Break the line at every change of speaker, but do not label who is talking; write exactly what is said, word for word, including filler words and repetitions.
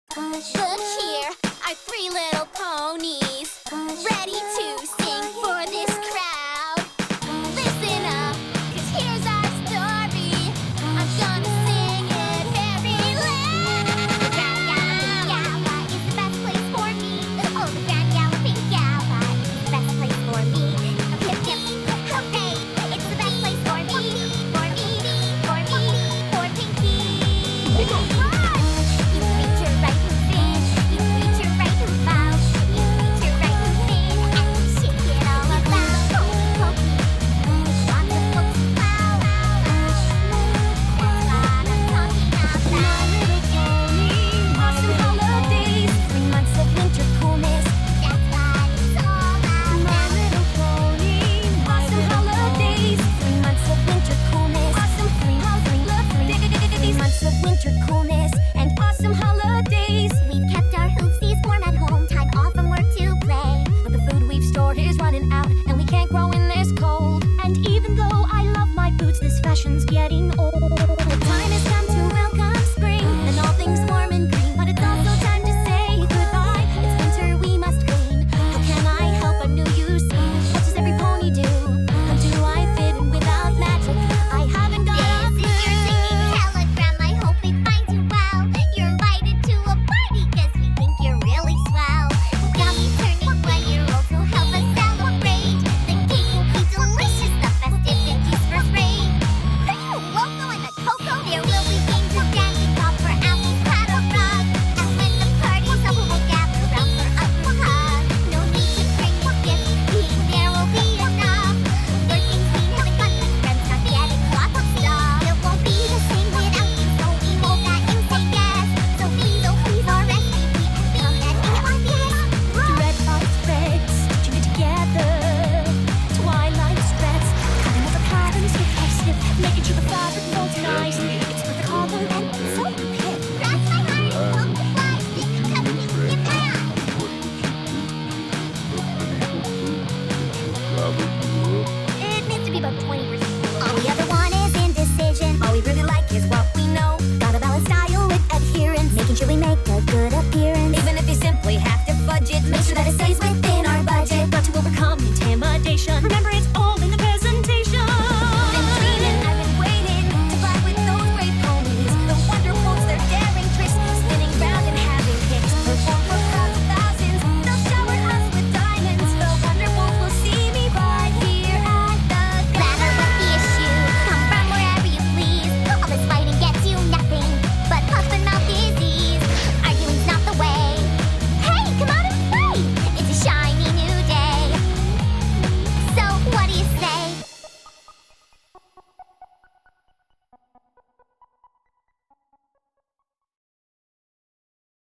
Look here, our three little ponies, ready to sing for this crowd. Listen up, 'cause here's our story. I'm gonna sing it very loud. The Grand Galloping Gala is the best place for me. Oh, the Grand Galloping Gala is the best place for me. Hip hip, hooray! It's the best place for me, for me, for me, for Pinky. You reach your right hoof in, you reach your right hoof out, you reach your right hoof in, and you shake it all about. Pokey, pokey, lots of pokey pow. That's what I'm talking about.
My little pony, awesome holidays, three months of winter coolness.
That's what it's all
My
about.
little pony, awesome holidays, three months of winter coolness. Awesome three, three, three, three months of winter coolness and awesome holidays.
We've kept our hoofsies warm at home, time off from work to play.
But the food we've stored is running out, and we can't grow in this cold. And even though I love my boots, this fashion's getting old. The time has come to welcome spring and all things warm and green. But it's also time to say goodbye. It's winter, we must clean. How can I help? I'm new, you see. What does every pony do? How do I fit in without magic? I haven't got a
This is your singing
clue.
telegram, I hope it finds you well. You're invited to a party 'cause we think you're really swell. Gummy turning one year old will help us celebrate. The cake will be delicious, the festivities first rate. Cream, loco, and the cocoa. There will be games of dancing, pop for apples, paddle rug. And when the party's over, we'll gather round for a group hug. No need to bring a gift, being there will be enough. Working clean, having fun with friends, not getting lots of stuff. It won't be the same without you, so we hope that you say yes. So please, oh please, R S V P and come and be on yes.
Red light threads, stitching it together. Twilight spreads, cutting all the patterns with a snip, making sure the fabric folds nicely. It's perfect color and so hip.
Cross my heart, hope to fly, stick to me, give my eye.
It needs to be about twenty percent. All the other one is indecision. All we really like is what we know. Gotta balance style with adherence, making sure we make a good appearance.